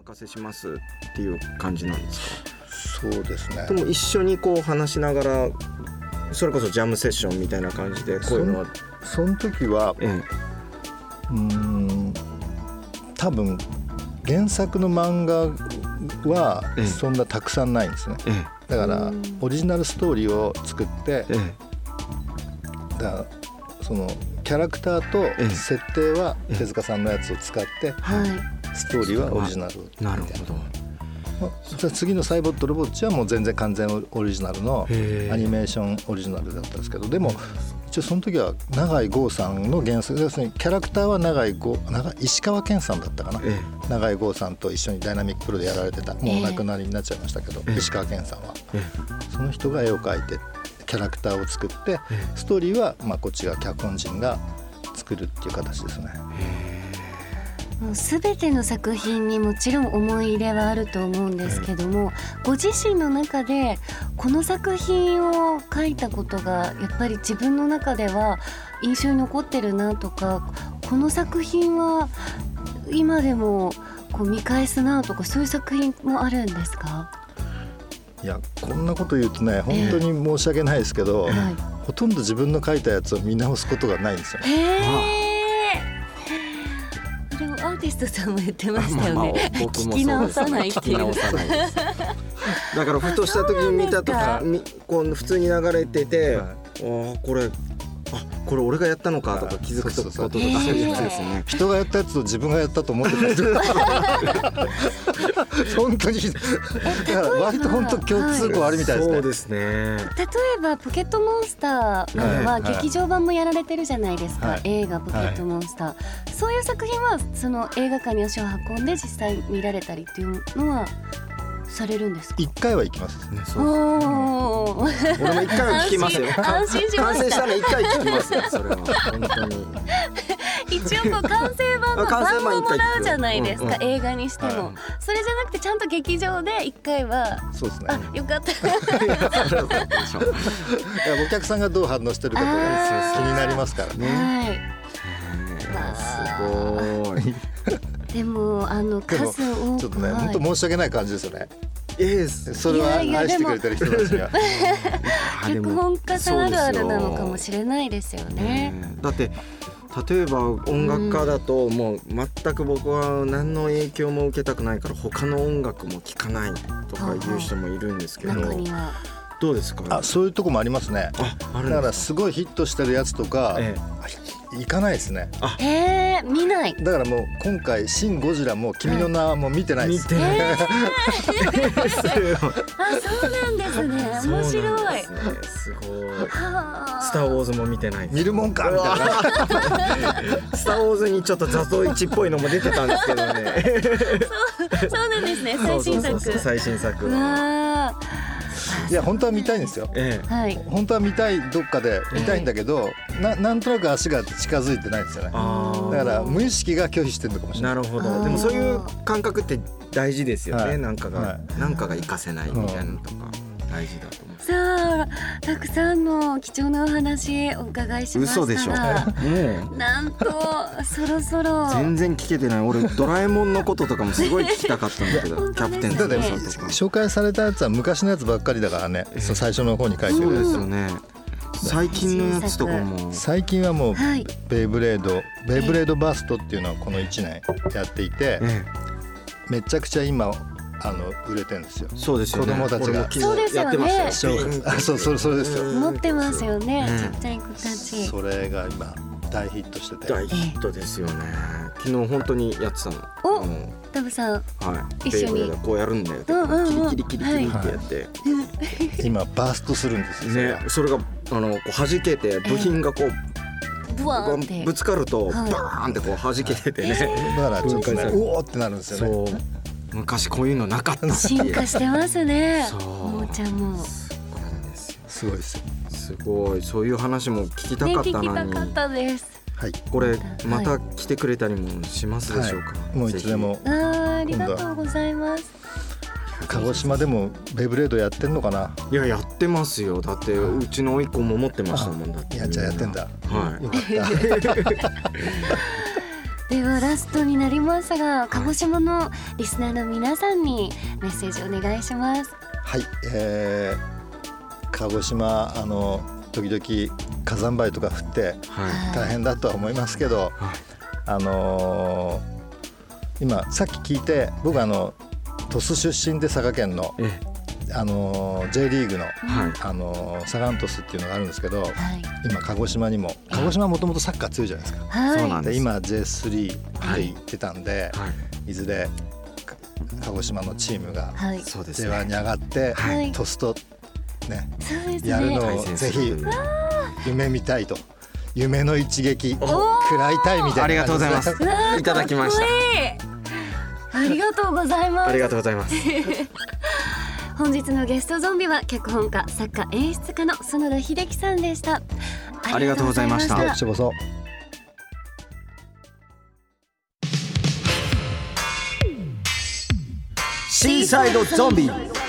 任せしますっていう感じなんですか？ そうですね。 でも一緒にこう話しながらそれこそジャムセッションみたいな感じでこういうのはその時は、多分原作の漫画はそんなたくさんないんですね。だからオリジナルストーリーを作って、だからそのキャラクターと設定は手塚さんのやつを使って、ストーリーはオリジナルみたいな。 なるほど。 じゃあ次のサイボットロボッチはもう全然完全オリジナルのアニメーションオリジナルだったんですけど、でも一応その時は永井豪さんの原作、要するにキャラクターは石川健さんだったかな、永井豪さんと一緒にダイナミックプロでやられてた、もうお亡くなりになっちゃいましたけど、石川健さんは、その人が絵を描いてキャラクターを作って、ストーリーはこっちが脚本人が作るっていう形ですね。 もう全ての作品にもちろん思い入れはあると思うんですけども、ご自身の中でこの作品を書いたことがやっぱり自分の中では印象に残ってるなとか、この作品は今でもこう見返すなとか、そういう作品もあるんですか？ いや、こんなこと言うとね本当に申し訳ないですけど、ほとんど自分の書いたやつを見直すことがないんですよね。 でもアーティストさんも言ってましたよね、聞き直さないっていう。 だからふとした時に見たとか、こう普通に流れてて、これ俺がやったのかとか気づくこととか、そういうやつですね。 人がやったやつと自分がやったと思ってたりする本当にだから割と本当共通項あるみたいですね。 そうですね。 例えばポケットモンスターなどは劇場版もやられてるじゃないですか、映画ポケットモンスター、そういう作品はその映画館に足を運んで実際見られたりっていうのはされるんですか？ 一回は行きますね。 俺も一回は聞きますよ。 安心しました。 完成したら一回聞きますよ。それは本当に。 一応こう完成版の版をもらうじゃないですか、映画にしても、それじゃなくてちゃんと劇場で一回は。 そうですね。 よかった。 いやお客さんがどう反応してるかとか気になりますからね。 すごい。 でも数多くちょっとね、本当申し訳ない感じですよね。それは愛してくれてる人たちが脚本家さんあるあるなのかもしれないですよね。 だって例えば音楽家だともう全く僕は何の影響も受けたくないから他の音楽も聴かないとかいう人もいるんですけど、 中にはどうですか？ そういうとこもありますね。だからすごいヒットしてるやつとか行かないですね。 見ない。 だからもう今回シン・ゴジラも君の名はもう見てないです。 見てない。 そうなんですね。面白い。 すごい。スター・ウォーズも見てない。 見るもんかみたいな。スター・ウォーズにちょっとザトウイチっぽいのも出てたんですけどね。 そうなんですね。最新作。 最新作は。 いや本当は見たいんですよ、本当は見たい、どっかで見たいんだけど、なんとなく足が近づいてないんですよね。だから無意識が拒否してるのかもしれない。 なるほど。でもそういう感覚って大事ですよね。なんかが活かせないみたいなのとか大事だと思う。 さあ、たくさんの貴重なお話お伺いしましたが、 嘘でしょ。 なんとそろそろ全然聞けてない。俺ドラえもんのこととかもすごい聞きたかったんだけど、キャプテン翼さんとか紹介されたやつは昔のやつばっかりだからね、最初の方に書いてるやつよね。 最近のやつとかも、 最近はもうベイブレードバーストっていうのをこの1年やっていて、めちゃくちゃ今売れてるんですよ。 そうですよね。 子供たちがそうですよね。 そうですよ。 持ってますよね、ちっちゃい子たち。 それが今大ヒットしてて。 大ヒットですよね。昨日本当にやってたの。 タブさん、 一緒にこうやるんだよ。キリキリってやって。 今バーストするんですよね。それがこう弾けて部品がこう。ぶつかるとバーンってこう弾けててね。 だからちょっとね、おおってなるんですよね。 昔こういうのなかった。 進化してますね。おもちゃもすごいですよ。 すごい。そういう話も聞きたかったのに。 聞きたかったです。 これまた来てくれたりもしますでしょうか？ もういつでも。 ありがとうございます。 鹿児島でもベイブレードやってんのかな？ いや、やってますよ。だってうちの甥っ子も持ってましたもん。だって。 いや、じゃあやってんだ。 はい。よかった。 ではラストになりますが、鹿児島のリスナーの皆さんにメッセージお願いします。 はい、鹿児島時々火山灰とか降って大変だとは思いますけど、今さっき聞いて、僕鳥栖出身で佐賀県のJ リーグの、サガン鳥栖っていうのがあるんですけど、今鹿児島にも、鹿児島はもともとサッカー強いじゃないですか。 そうなんです。 で今 J3 って言ってたんで、いずれ鹿児島のチームが J1 に上がって鳥栖とねやるのをぜひ夢見たいと、夢の一撃食らいたいみたいな感じですね。 ありがとうございます。いただきました。 ありがとうございます。 ありがとうございます。 本日のゲストゾンビは脚本家、作家、演出家の園田秀樹さんでした。 ありがとうございました。 こちらこそ。 シーサイドゾンビ。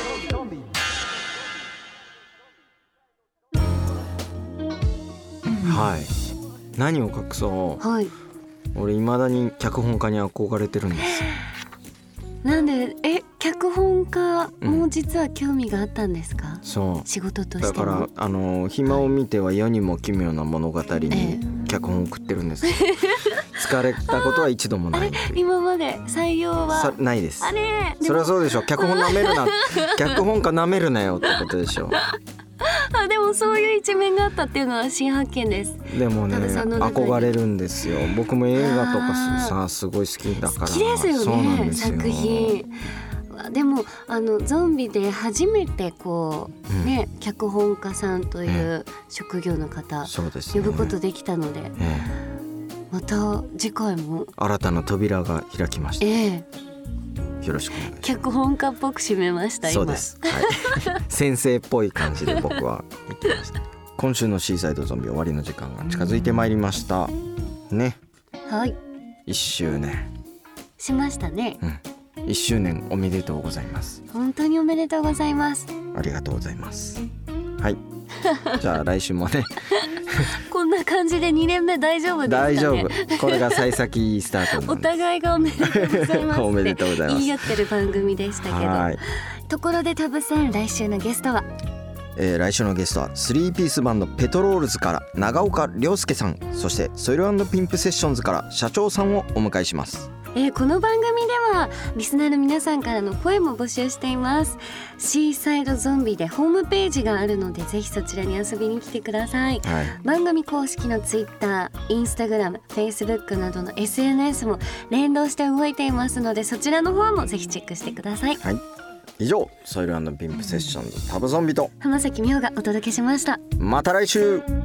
はい。何を隠そう。俺未だに脚本家に憧れてるんです。 なんで脚本家も実は興味があったんですか？ そう。 仕事としても。 だから暇を見ては世にも奇妙な物語に脚本を送ってるんです。疲れたことは一度もない。 今まで採用はないです。それはそうでしょ。脚本なめるな。脚本家なめるなよってことでしょ。 でもそういう一面があったっていうのは新発見です。 でもね、憧れるんですよ。僕も映画とかさすごい好きだから。 好きですよね。 そうなんですよ。 作品でもゾンビで初めてね、脚本家さんという職業の方、呼ぶことできたので、また次回も新たな扉が開きました。よろしくお願いします。 脚本家っぽく締めました。今そうです、先生っぽい感じで僕は言ってました。今週のシーサイドゾンビ終わりの時間が近づいてまいりましたね。 はい、 1周年しましたね。 1周年おめでとうございます。 本当におめでとうございます。 ありがとうございます。はい。じゃあ来週もねこんな感じで2年目大丈夫ですかね。 大丈夫。これが幸先スタートなんで。 お互いがおめでとうございますおめでとうございます。 言い合ってる番組でしたけど。ところでタブさん、来週のゲストは来週のゲストは3ピースバンドペトロールズから長岡亮介さん、そしてソイル&ピンプセッションズから社長さんをお迎えします。 この番組ではリスナーの皆さんからの声も募集しています。シーサイドゾンビでホームページがあるので、ぜひそちらに遊びに来てください。番組公式のツイッター、インスタグラム、フェイスブックなどの SNS も連動して動いていますので、そちらの方もぜひチェックしてください。 以上、ソイル&ピンプセッションズタブゾンビと浜崎美穂がお届けしました。 また来週。